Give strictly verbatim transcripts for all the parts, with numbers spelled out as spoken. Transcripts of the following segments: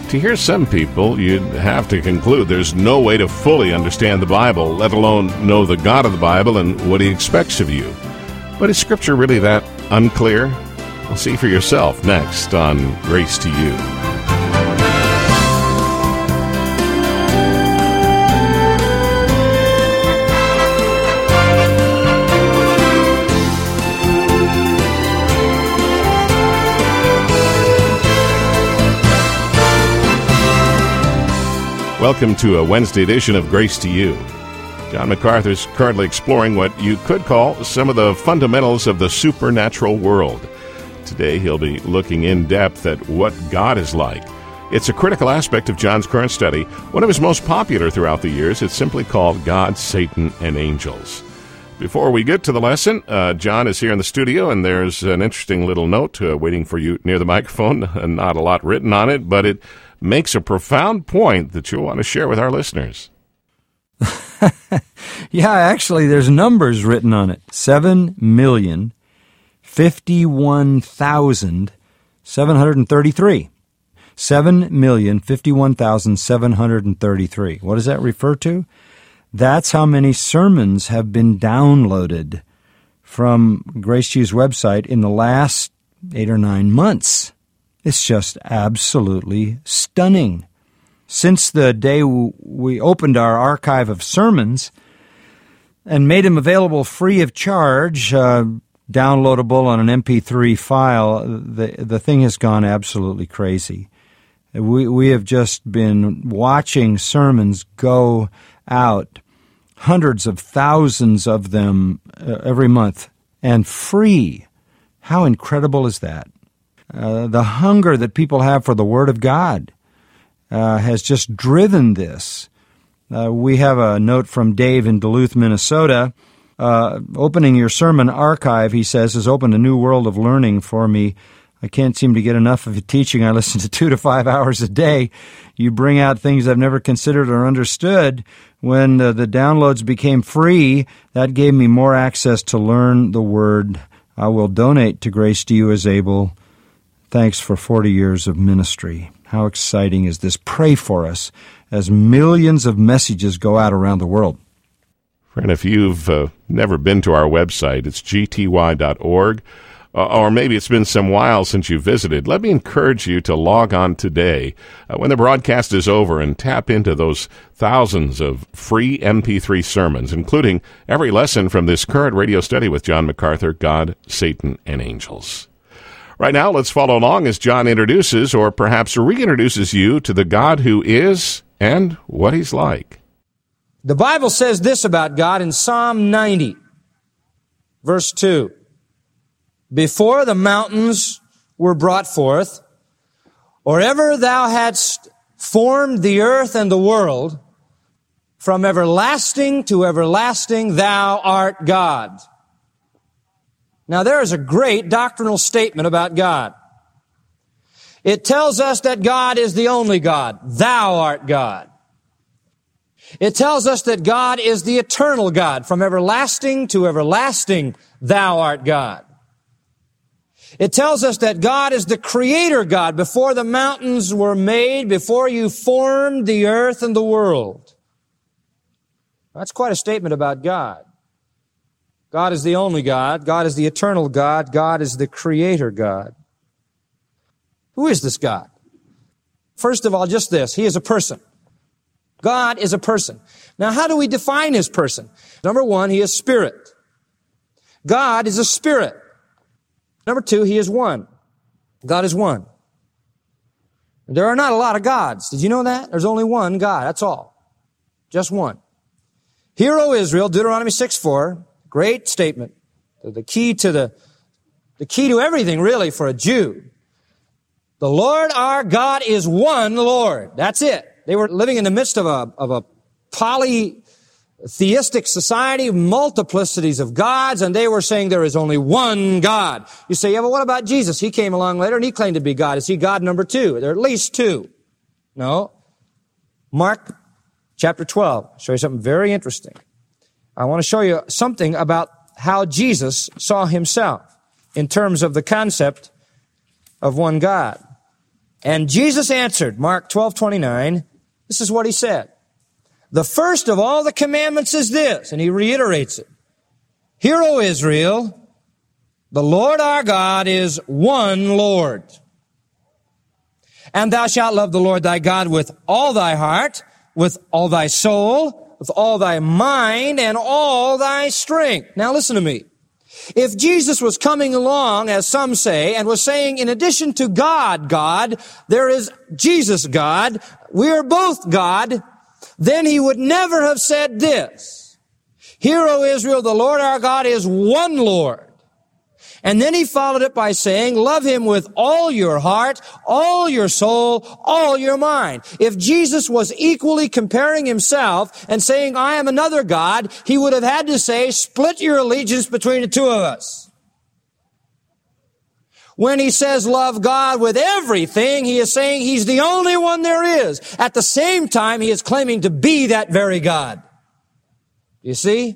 To hear some people, you'd have to conclude there's no way to fully understand the Bible, let alone know the God of the Bible and what He expects of you. But is Scripture really that unclear? Well, see for yourself next on Grace to You. Welcome to a Wednesday edition of Grace to You. John MacArthur is currently exploring what you could call some of the fundamentals of the supernatural world. Today he'll be looking in depth at what God is like. It's a critical aspect of John's current study, one of his most popular throughout the years. It's simply called God, Satan, and Angels. Before we get to the lesson, uh, John is here in the studio, and there's an interesting little note uh, waiting for you near the microphone. Not a lot written on it, but it makes a profound point that you'll want to share with our listeners. Yeah, actually, there's numbers written on it. Seven million fifty-one thousand seven hundred thirty-three. Seven million fifty-one thousand seven hundred thirty-three. What does that refer to? That's how many sermons have been downloaded from Grace to You's website in the last eight or nine months. It's just absolutely stunning. Since the day we opened our archive of sermons and made them available free of charge, uh, downloadable on an M P three file, the the thing has gone absolutely crazy. We we have just been watching sermons go out, hundreds of thousands of them uh, every month, and free. How incredible is that? Uh, the hunger that people have for the Word of God uh, has just driven this. Uh, we have a note from Dave in Duluth, Minnesota. Uh, opening your sermon archive, he says, has opened a new world of learning for me. I can't seem to get enough of your teaching. I listen to two to five hours a day. You bring out things I've never considered or understood. When uh, the downloads became free, that gave me more access to learn the Word. I will donate to Grace to You as able. Thanks for forty years of ministry. How exciting is this? Pray for us as millions of messages go out around the world. Friend, if you've uh, never been to our website, it's g t y dot org, uh, or maybe it's been some while since you visited, let me encourage you to log on today uh, when the broadcast is over and tap into those thousands of free M P three sermons, including every lesson from this current radio study with John MacArthur, God, Satan, and Angels. Right now, let's follow along as John introduces, or perhaps reintroduces you to the God who is and what He's like. The Bible says this about God in Psalm ninety, verse two. Before the mountains were brought forth, or ever thou hadst formed the earth and the world, from everlasting to everlasting thou art God. Now, there is a great doctrinal statement about God. It tells us that God is the only God. Thou art God. It tells us that God is the eternal God. From everlasting to everlasting, thou art God. It tells us that God is the creator God. Before the mountains were made, before you formed the earth and the world. That's quite a statement about God. God is the only God. God is the eternal God. God is the creator God. Who is this God? First of all, just this. He is a person. God is a person. Now, how do we define His person? Number one, He is spirit. God is a spirit. Number two, He is one. God is one. There are not a lot of gods. Did you know that? There's only one God. That's all. Just one. Hear, O Israel, Deuteronomy six four. Great statement. The key to the, the key to everything, really, for a Jew. The Lord our God is one Lord. That's it. They were living in the midst of a, of a polytheistic society, multiplicities of gods, and they were saying there is only one God. You say, yeah, but what about Jesus? He came along later and He claimed to be God. Is He God number two? There are at least two. No. Mark chapter twelve. I'll show you something very interesting. I want to show you something about how Jesus saw Himself in terms of the concept of one God. And Jesus answered, Mark twelve twenty-nine, this is what he said. The first of all the commandments is this, and he reiterates it. Hear, O Israel, the Lord our God is one Lord. And thou shalt love the Lord thy God with all thy heart, with all thy soul, with all thy mind, and all thy strength. Now listen to me. If Jesus was coming along, as some say, and was saying, in addition to God, God, there is Jesus God, we are both God, then he would never have said this. Hear, O Israel, the Lord our God is one Lord. And then he followed it by saying, love him with all your heart, all your soul, all your mind. If Jesus was equally comparing himself and saying, I am another God, he would have had to say, split your allegiance between the two of us. When he says love God with everything, he is saying he's the only one there is. At the same time, he is claiming to be that very God. You see?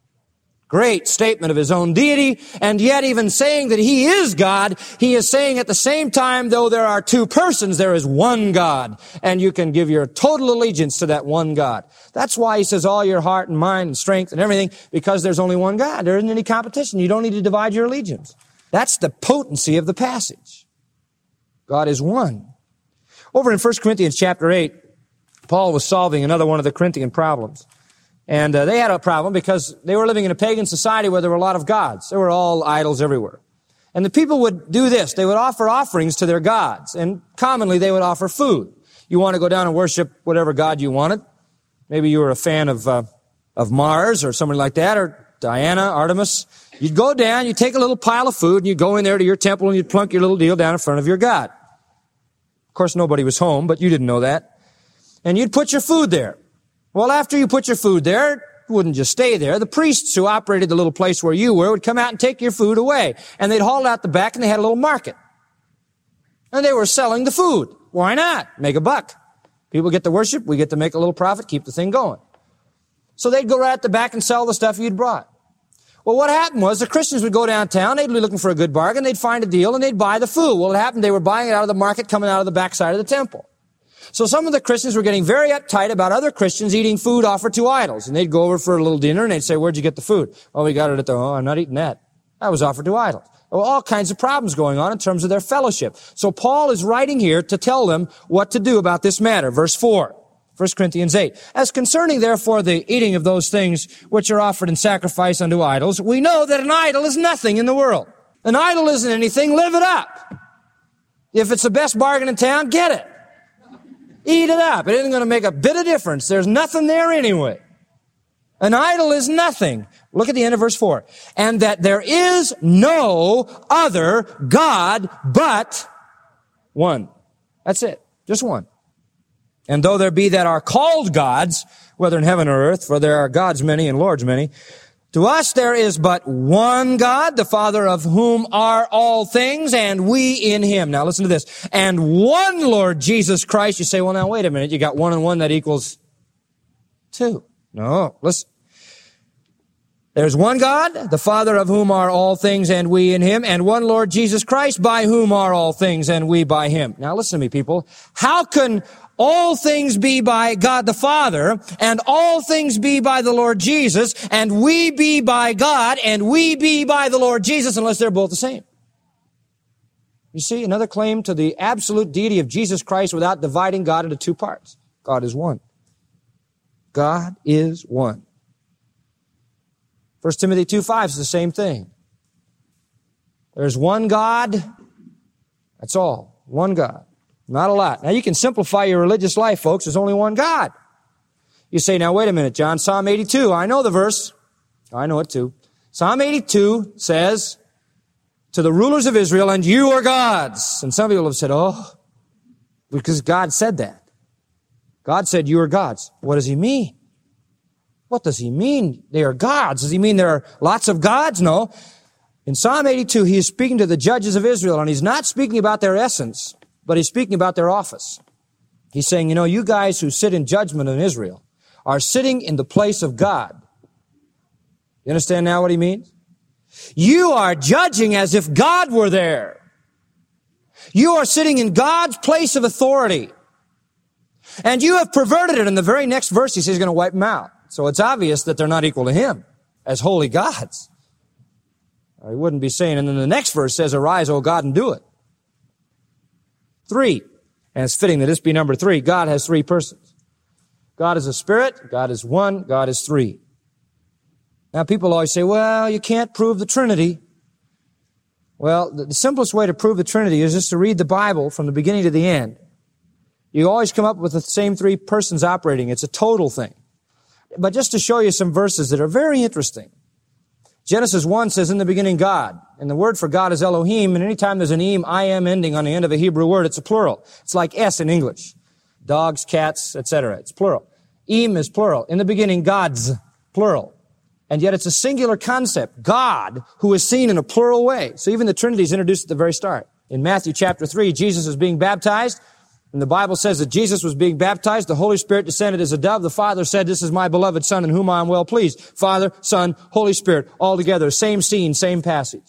Great statement of his own deity, and yet even saying that he is God, he is saying at the same time, though there are two persons, there is one God, and you can give your total allegiance to that one God. That's why he says all your heart and mind and strength and everything, because there's only one God. There isn't any competition. You don't need to divide your allegiance. That's the potency of the passage. God is one. Over in First Corinthians chapter eight, Paul was solving another one of the Corinthian problems. And uh, they had a problem because they were living in a pagan society where there were a lot of gods. There were all idols everywhere. And the people would do this. They would offer offerings to their gods. And commonly they would offer food. You want to go down and worship whatever god you wanted. Maybe you were a fan of uh, of Mars or somebody like that, or Diana, Artemis. You'd go down, you'd take a little pile of food, and you'd go in there to your temple and you'd plunk your little deal down in front of your god. Of course, nobody was home, but you didn't know that. And you'd put your food there. Well, after you put your food there, it wouldn't just stay there. The priests who operated the little place where you were would come out and take your food away. And they'd haul it out the back, and they had a little market. And they were selling the food. Why not? Make a buck. People get to worship, we get to make a little profit, keep the thing going. So they'd go right at the back and sell the stuff you'd brought. Well, what happened was the Christians would go downtown, they'd be looking for a good bargain, they'd find a deal, and they'd buy the food. Well, it happened they were buying it out of the market coming out of the backside of the temple. So some of the Christians were getting very uptight about other Christians eating food offered to idols. And they'd go over for a little dinner and they'd say, where'd you get the food? Oh, we got it at the, oh, I'm not eating that. That was offered to idols. There were all kinds of problems going on in terms of their fellowship. So Paul is writing here to tell them what to do about this matter. Verse four, First Corinthians eight. As concerning therefore the eating of those things which are offered in sacrifice unto idols, we know that an idol is nothing in the world. An idol isn't anything, live it up. If it's the best bargain in town, get it. Eat it up. It isn't going to make a bit of difference. There's nothing there anyway. An idol is nothing. Look at the end of verse four. And that there is no other God but one. That's it. Just one. And though there be that are called gods, whether in heaven or earth, for there are gods many and lords many, to us there is but one God, the Father of whom are all things, and we in him. Now listen to this. And one Lord Jesus Christ. You say, well, now wait a minute. You got one and one that equals two. No, listen. There's one God, the Father of whom are all things, and we in him, and one Lord Jesus Christ, by whom are all things, and we by him. Now listen to me, people. How can all things be by God the Father, and all things be by the Lord Jesus, and we be by God, and we be by the Lord Jesus, unless they're both the same? You see, another claim to the absolute deity of Jesus Christ without dividing God into two parts. God is one. God is one. First Timothy two five is the same thing. There's one God. That's all. One God. Not a lot. Now, you can simplify your religious life, folks. There's only one God. You say, now, wait a minute, John. Psalm eighty-two. I know the verse. I know it too. Psalm eighty-two says, to the rulers of Israel, and you are gods. And some people have said, oh, because God said that. God said, you are gods. What does he mean? What does he mean? They are gods. Does he mean there are lots of gods? No. In Psalm eighty-two, he is speaking to the judges of Israel, and he's not speaking about their essence, but he's speaking about their office. He's saying, you know, you guys who sit in judgment in Israel are sitting in the place of God. You understand now what he means? You are judging as if God were there. You are sitting in God's place of authority. And you have perverted it. In the very next verse, he says he's going to wipe them out. So it's obvious that they're not equal to him as holy gods. Or he wouldn't be saying, and then the next verse says, arise, O God, and do it. Three. And it's fitting that this be number three. God has three persons. God is a spirit. God is one. God is three. Now people always say, well, you can't prove the Trinity. Well, the simplest way to prove the Trinity is just to read the Bible from the beginning to the end. You always come up with the same three persons operating. It's a total thing. But just to show you some verses that are very interesting. Genesis one says, in the beginning, God. And the word for God is Elohim. And anytime there's an eem, I am ending on the end of a Hebrew word, it's a plural. It's like S in English. Dogs, cats, et cetera. It's plural. Eem is plural. In the beginning, Gods, plural. And yet it's a singular concept. God, who is seen in a plural way. So even the Trinity is introduced at the very start. In Matthew chapter three, Jesus is being baptized. And the Bible says that Jesus was being baptized. The Holy Spirit descended as a dove. The Father said, this is my beloved Son in whom I am well pleased. Father, Son, Holy Spirit, all together. Same scene, same passage.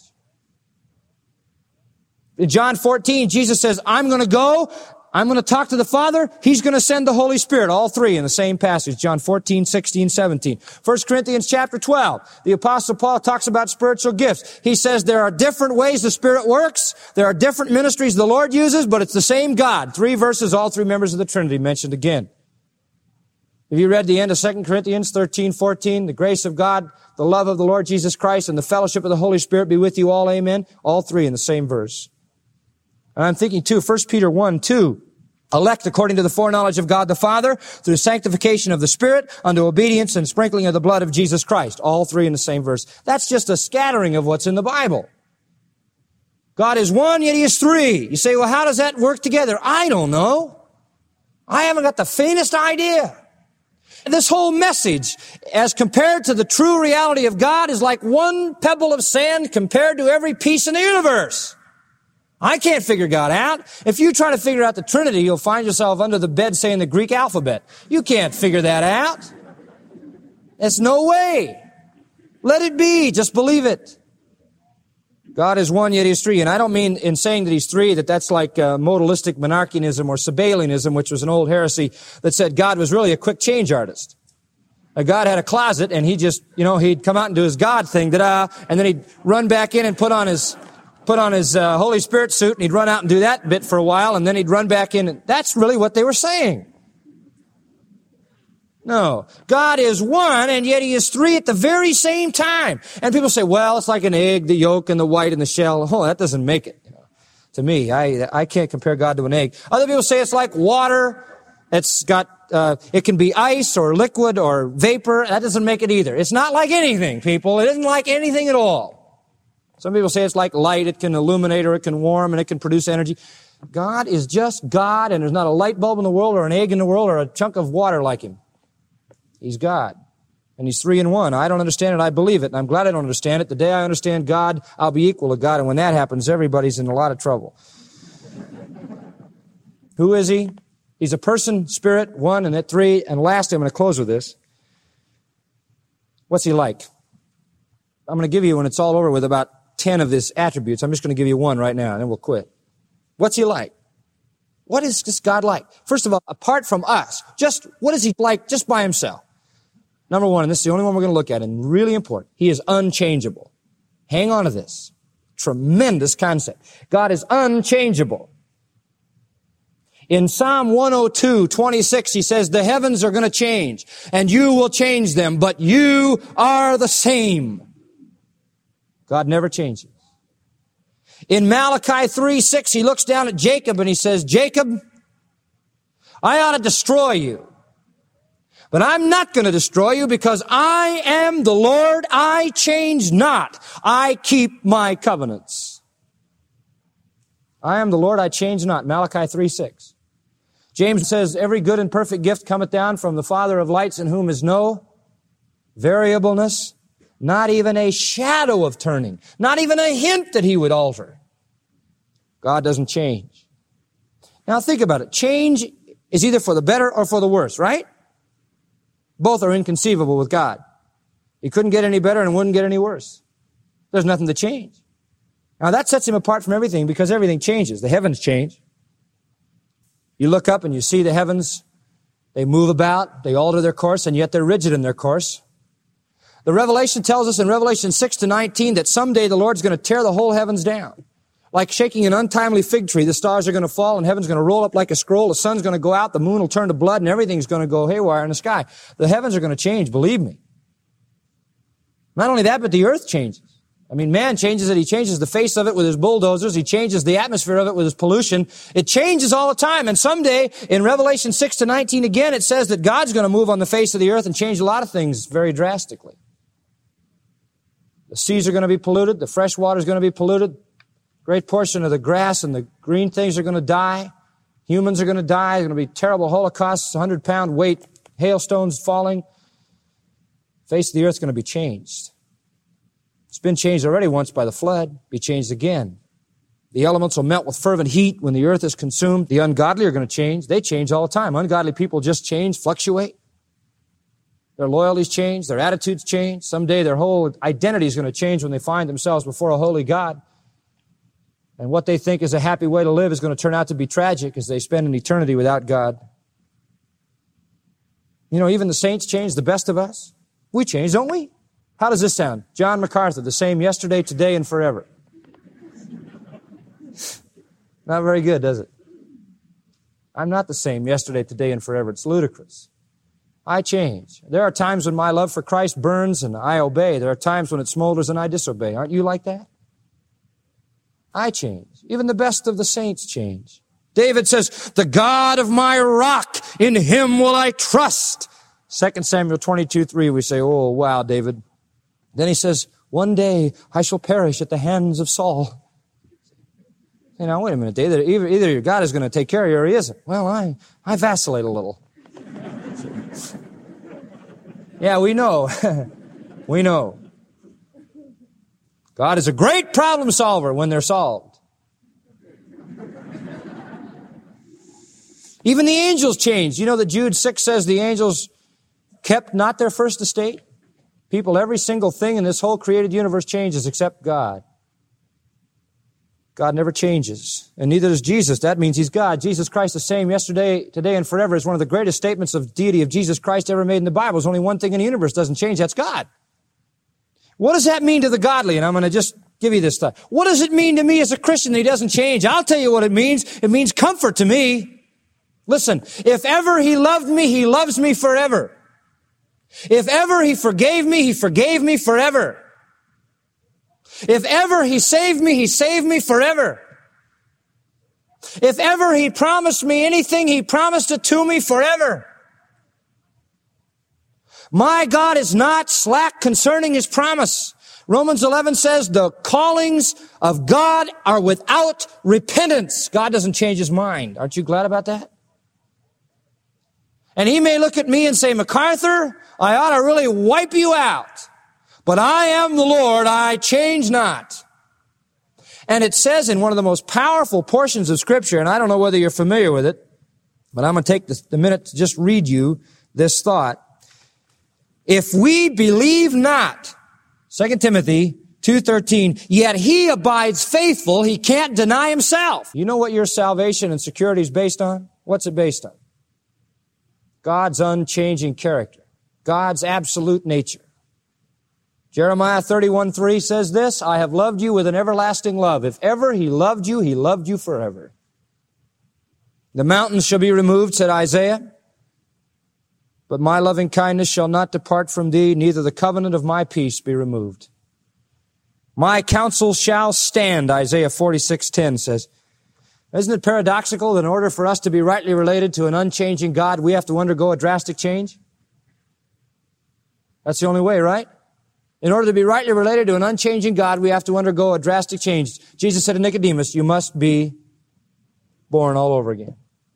In John fourteen, Jesus says, I'm going to go. I'm going to talk to the Father. He's going to send the Holy Spirit. All three in the same passage. John fourteen, sixteen, seventeen. First Corinthians chapter twelve. The Apostle Paul talks about spiritual gifts. He says there are different ways the Spirit works. There are different ministries the Lord uses, but it's the same God. Three verses, all three members of the Trinity mentioned again. Have you read the end of Second Corinthians thirteen, fourteen? The grace of God, the love of the Lord Jesus Christ, and the fellowship of the Holy Spirit be with you all. Amen. All three in the same verse. And I'm thinking too, First Peter one, two. Elect according to the foreknowledge of God the Father, through sanctification of the Spirit, unto obedience and sprinkling of the blood of Jesus Christ. All three in the same verse. That's just a scattering of what's in the Bible. God is one, yet He is three. You say, well, how does that work together? I don't know. I haven't got the faintest idea. This whole message, as compared to the true reality of God, is like one pebble of sand compared to every piece in the universe. I can't figure God out. If you try to figure out the Trinity, you'll find yourself under the bed saying the Greek alphabet. You can't figure that out. There's no way. Let it be. Just believe it. God is one, yet He is three. And I don't mean in saying that He's three that that's like uh, modalistic monarchianism or Sabellianism, which was an old heresy that said God was really a quick change artist. Uh, God had a closet and he just, you know, he'd come out and do his God thing, da-da, and then he'd run back in and put on his... put on his uh, Holy Spirit suit, and he'd run out and do that bit for a while, and then he'd run back in. And that's really what they were saying. No. God is one, and yet He is three at the very same time. And people say, well, it's like an egg, the yolk and the white and the shell. Oh, that doesn't make it. You know, to me, I I can't compare God to an egg. Other people say it's like water. It's got, uh, it can be ice or liquid or vapor. That doesn't make it either. It's not like anything, people. It isn't like anything at all. Some people say it's like light. It can illuminate or it can warm and it can produce energy. God is just God, and there's not a light bulb in the world or an egg in the world or a chunk of water like Him. He's God. And He's three in one. I don't understand it. I believe it. And I'm glad I don't understand it. The day I understand God, I'll be equal to God. And when that happens, everybody's in a lot of trouble. Who is He? He's a person, spirit, one, and at three. And lastly, I'm going to close with this. What's He like? I'm going to give you, when it's all over with, about ten of His attributes. I'm just going to give you one right now, and then we'll quit. What's He like? What is this God like? First of all, apart from us, just what is He like just by Himself? Number one, and this is the only one we're going to look at, and really important, He is unchangeable. Hang on to this. Tremendous concept. God is unchangeable. In Psalm one oh two, twenty-six, He says, the heavens are going to change, and you will change them, but you are the same. God never changes. In Malachi three, six, He looks down at Jacob and He says, Jacob, I ought to destroy you. But I'm not going to destroy you because I am the Lord. I change not. I keep my covenants. I am the Lord. I change not. Malachi three, six. James says, every good and perfect gift cometh down from the Father of lights, in whom is no variableness, not even a shadow of turning, not even a hint that He would alter. God doesn't change. Now think about it. Change is either for the better or for the worse, right? Both are inconceivable with God. He couldn't get any better and wouldn't get any worse. There's nothing to change. Now that sets him apart from everything because everything changes. The heavens change. You look up and you see the heavens. They move about, they alter their course, and yet they're rigid in their course. The Revelation tells us in Revelation six to nineteen that someday the Lord's going to tear the whole heavens down. Like shaking an untimely fig tree, the stars are going to fall and heaven's going to roll up like a scroll. The sun's going to go out, the moon will turn to blood, and everything's going to go haywire in the sky. The heavens are going to change, believe me. Not only that, but the earth changes. I mean, man changes it. He changes the face of it with his bulldozers. He changes the atmosphere of it with his pollution. It changes all the time. And someday, in Revelation six to nineteen again, it says that God's going to move on the face of the earth and change a lot of things very drastically. The seas are going to be polluted. The fresh water is going to be polluted. A great portion of the grass and the green things are going to die. Humans are going to die. There's going to be terrible holocausts, one hundred pound weight, hailstones falling. The face of the earth is going to be changed. It's been changed already once by the flood, be changed again. The elements will melt with fervent heat when the earth is consumed. The ungodly are going to change. They change all the time. Ungodly people just change, fluctuate. Their loyalties change, their attitudes change. Someday their whole identity is going to change when they find themselves before a holy God. And what they think is a happy way to live is going to turn out to be tragic as they spend an eternity without God. You know, even the saints change, the best of us. We change, don't we? How does this sound? John MacArthur, the same yesterday, today, and forever. Not very good, does it? I'm not the same yesterday, today, and forever. It's ludicrous. I change. There are times when my love for Christ burns and I obey. There are times when it smolders and I disobey. Aren't you like that? I change. Even the best of the saints change. David says, the God of my rock, in him will I trust. Second Samuel twenty-two three, we say, oh, wow, David. Then he says, one day I shall perish at the hands of Saul. You know, wait a minute, David. Either, either your God is going to take care of you or he isn't. Well, I, I vacillate a little. Yeah, we know. We know. God is a great problem solver when they're solved. Even the angels changed. You know that Jude six says the angels kept not their first estate? People, every single thing in this whole created universe changes except God. God never changes, and neither does Jesus. That means He's God. Jesus Christ the same yesterday, today, and forever is one of the greatest statements of deity of Jesus Christ ever made in the Bible. There's only one thing in the universe doesn't change. That's God. What does that mean to the godly? And I'm going to just give you this thought. What does it mean to me as a Christian that He doesn't change? I'll tell you what it means. It means comfort to me. Listen, if ever He loved me, He loves me forever. If ever He forgave me, He forgave me forever. If ever He saved me, He saved me forever. If ever He promised me anything, He promised it to me forever. My God is not slack concerning His promise. Romans eleven says the callings of God are without repentance. God doesn't change His mind. Aren't you glad about that? And He may look at me and say, MacArthur, I ought to really wipe you out. But I am the Lord, I change not. And it says in one of the most powerful portions of Scripture, and I don't know whether you're familiar with it, but I'm going to take the, the minute to just read you this thought. If we believe not, Second Timothy two thirteen, yet He abides faithful, He can't deny Himself. You know what your salvation and security is based on? What's it based on? God's unchanging character. God's absolute nature. Jeremiah thirty-one three says this, I have loved you with an everlasting love. If ever He loved you, He loved you forever. The mountains shall be removed, said Isaiah, but my loving kindness shall not depart from thee, neither the covenant of my peace be removed. My counsel shall stand, Isaiah forty-six ten says. Isn't it paradoxical that in order for us to be rightly related to an unchanging God, we have to undergo a drastic change? That's the only way, right? In order to be rightly related to an unchanging God, we have to undergo a drastic change. Jesus said to Nicodemus, you must be born all over again.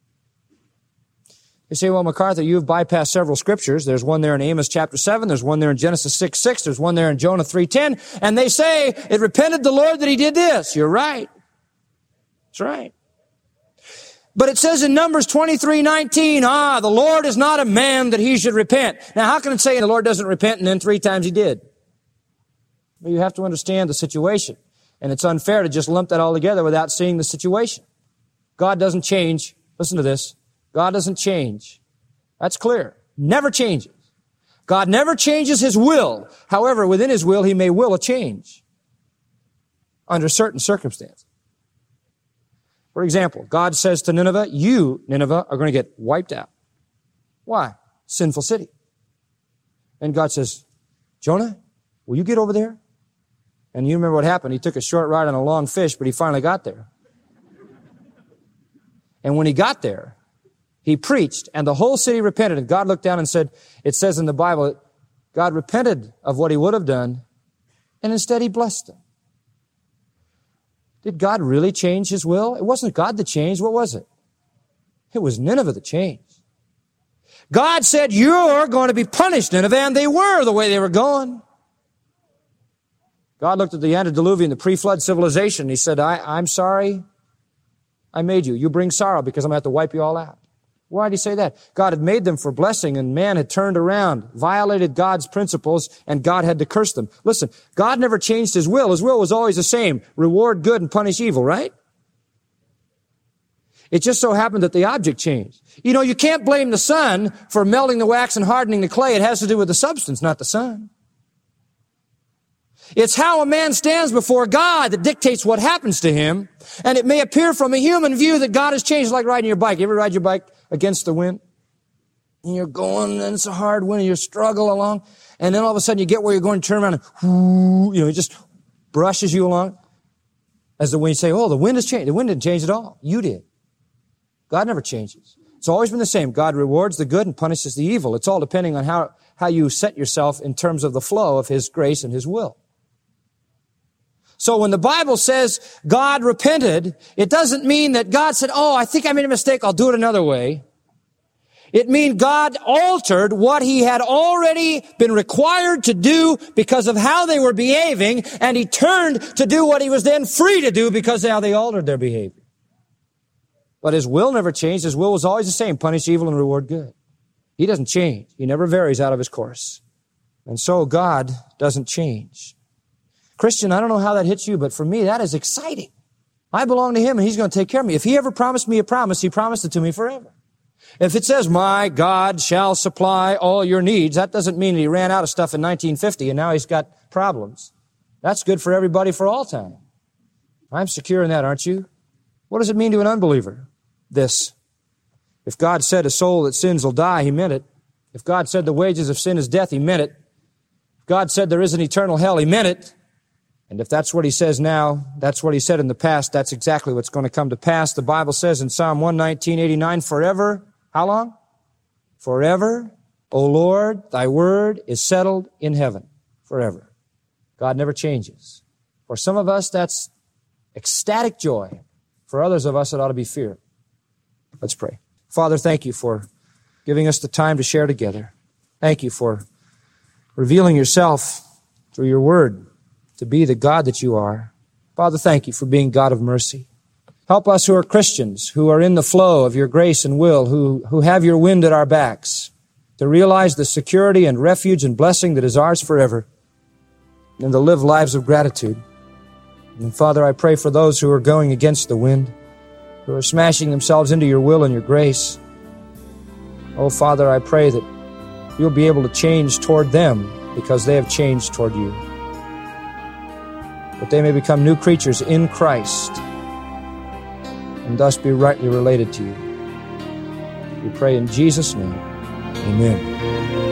You say, well, MacArthur, you've bypassed several scriptures. There's one there in Amos chapter seven. There's one there in Genesis six six. There's one there in Jonah three ten. And they say, it repented the Lord that He did this. You're right. That's right. But it says in Numbers twenty-three nineteen, ah, the Lord is not a man that He should repent. Now, how can it say the Lord doesn't repent and then three times He did? Well, you have to understand the situation. And it's unfair to just lump that all together without seeing the situation. God doesn't change. Listen to this. God doesn't change. That's clear. Never changes. God never changes His will. However, within His will, He may will a change under certain circumstances. For example, God says to Nineveh, you, Nineveh, are going to get wiped out. Why? Sinful city. And God says, Jonah, will you get over there? And you remember what happened. He took a short ride on a long fish, but he finally got there. And when he got there, he preached, and the whole city repented. And God looked down and said, it says in the Bible, God repented of what He would have done, and instead He blessed them. Did God really change His will? It wasn't God that changed. What was it? It was Nineveh that changed. God said, you're going to be punished, Nineveh, and they were the way they were going. God looked at the antediluvian, the pre-flood civilization, and He said, I, I'm sorry I made you. You bring sorrow because I'm going to have to wipe you all out. Why did He say that? God had made them for blessing, and man had turned around, violated God's principles, and God had to curse them. Listen, God never changed His will. His will was always the same. Reward good and punish evil, right? It just so happened that the object changed. You know, you can't blame the sun for melting the wax and hardening the clay. It has to do with the substance, not the sun. It's how a man stands before God that dictates what happens to him. And it may appear from a human view that God has changed, like riding your bike. You ever ride your bike against the wind? And you're going, and it's a hard wind, and you struggle along. And then all of a sudden you get where you're going to turn around and, whoo, you know, it just brushes you along. As the wind, you say, oh, the wind has changed. The wind didn't change at all. You did. God never changes. It's always been the same. God rewards the good and punishes the evil. It's all depending on how, how you set yourself in terms of the flow of His grace and His will. So when the Bible says God repented, it doesn't mean that God said, oh, I think I made a mistake, I'll do it another way. It means God altered what He had already been required to do because of how they were behaving, and He turned to do what He was then free to do because of how they altered their behavior. But His will never changed. His will was always the same, punish evil and reward good. He doesn't change. He never varies out of His course. And so God doesn't change. Christian, I don't know how that hits you, but for me, that is exciting. I belong to Him, and He's going to take care of me. If He ever promised me a promise, He promised it to me forever. If it says, my God shall supply all your needs, that doesn't mean He ran out of stuff in nineteen fifty and now He's got problems. That's good for everybody for all time. I'm secure in that, aren't you? What does it mean to an unbeliever? This. If God said a soul that sins will die, He meant it. If God said the wages of sin is death, He meant it. If God said there is an eternal hell, He meant it. And if that's what He says now, that's what He said in the past, that's exactly what's going to come to pass. The Bible says in Psalm one nineteen, eighty-nine, forever, how long? Forever, O Lord, Thy word is settled in heaven. Forever. God never changes. For some of us, that's ecstatic joy. For others of us, it ought to be fear. Let's pray. Father, thank You for giving us the time to share together. Thank You for revealing Yourself through Your word to be the God that You are. Father, thank You for being God of mercy. Help us who are Christians, who are in the flow of Your grace and will, who, who have Your wind at our backs, to realize the security and refuge and blessing that is ours forever, and to live lives of gratitude. And Father, I pray for those who are going against the wind, who are smashing themselves into Your will and Your grace. Oh, Father, I pray that You'll be able to change toward them because they have changed toward You. That they may become new creatures in Christ and thus be rightly related to You. We pray in Jesus' name. Amen.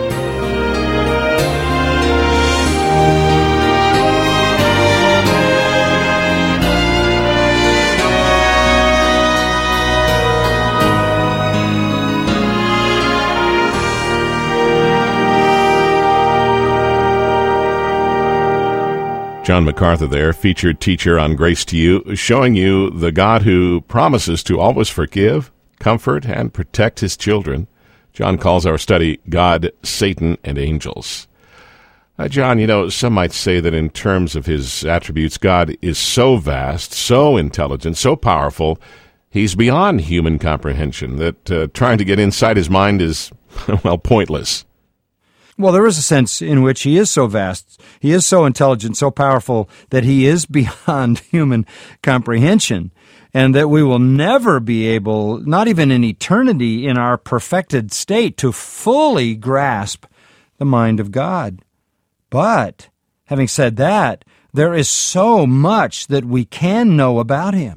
John MacArthur there, featured teacher on Grace to You, showing you the God who promises to always forgive, comfort, and protect His children. John calls our study God, Satan, and Angels. Uh, John, you know, some might say that in terms of His attributes, God is so vast, so intelligent, so powerful, He's beyond human comprehension, that uh, trying to get inside His mind is, well, pointless. Well, there is a sense in which he is so vast, he is so intelligent, so powerful, that he is beyond human comprehension, and that we will never be able, not even in eternity, in our perfected state, to fully grasp the mind of God. But, having said that, there is so much that we can know about him.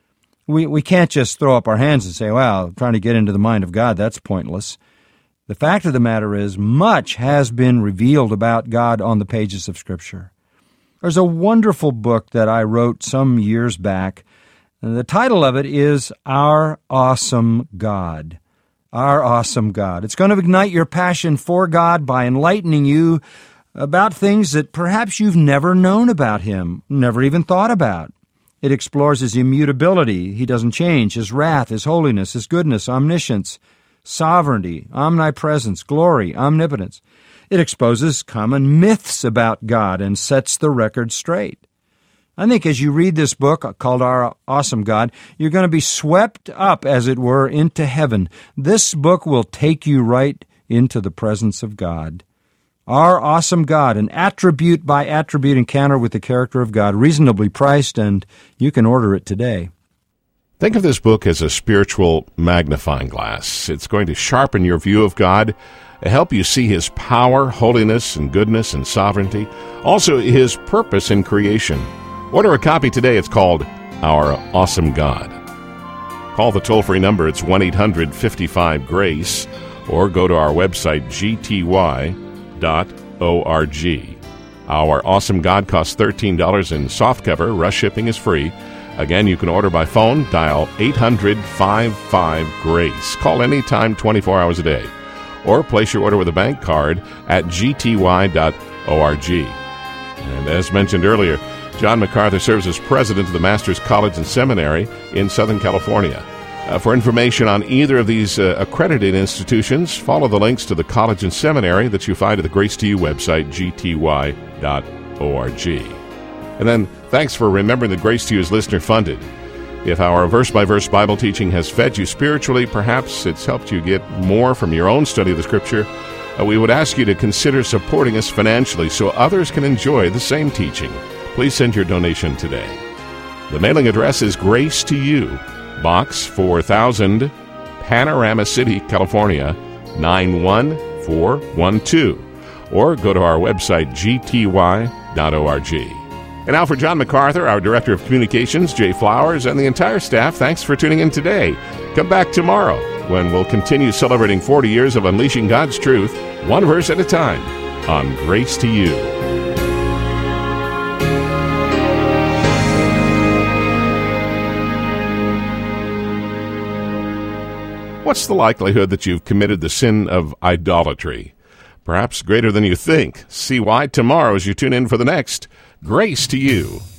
We, we can't just throw up our hands and say, well, trying to get into the mind of God, that's pointless. The fact of the matter is, much has been revealed about God on the pages of Scripture. There's a wonderful book that I wrote some years back, and the title of it is Our Awesome God. Our Awesome God. It's going to ignite your passion for God by enlightening you about things that perhaps you've never known about him, never even thought about. It explores his immutability. He doesn't change. His wrath, his holiness, his goodness, omniscience, sovereignty, omnipresence, glory, omnipotence. It exposes common myths about God and sets the record straight. I think as you read this book called Our Awesome God, you're going to be swept up, as it were, into heaven. This book will take you right into the presence of God. Our Awesome God, an attribute-by-attribute encounter with the character of God, reasonably priced, and you can order it today. Think of this book as a spiritual magnifying glass. It's going to sharpen your view of God, help you see his power, holiness, and goodness and sovereignty, also his purpose in creation. Order a copy today. It's called Our Awesome God. Call the toll-free number. It's one eight hundred fifty-five GRACE, or go to our website, g t y dot org. Our Awesome God costs thirteen dollars in softcover. Rush shipping is free. Again, you can order by phone. Dial eight hundred fifty-five GRACE. Call anytime, twenty-four hours a day. Or place your order with a bank card at g t y dot org. And as mentioned earlier, John MacArthur serves as president of the Masters College and Seminary in Southern California. Uh, for information on either of these uh, accredited institutions, follow the links to the college and seminary that you find at the Grace to You website, g t y dot org. And then, thanks for remembering that Grace to You is listener-funded. If our verse-by-verse Bible teaching has fed you spiritually, perhaps it's helped you get more from your own study of the Scripture, uh, we would ask you to consider supporting us financially so others can enjoy the same teaching. Please send your donation today. The mailing address is Grace to You, Box four thousand, Panorama City, California, nine one four one two. Or go to our website, g t y dot org. And now for John MacArthur, our Director of Communications, Jay Flowers, and the entire staff, thanks for tuning in today. Come back tomorrow when we'll continue celebrating forty years of unleashing God's truth, one verse at a time, on Grace to You. What's the likelihood that you've committed the sin of idolatry? Perhaps greater than you think. See why tomorrow as you tune in for the next Grace to You.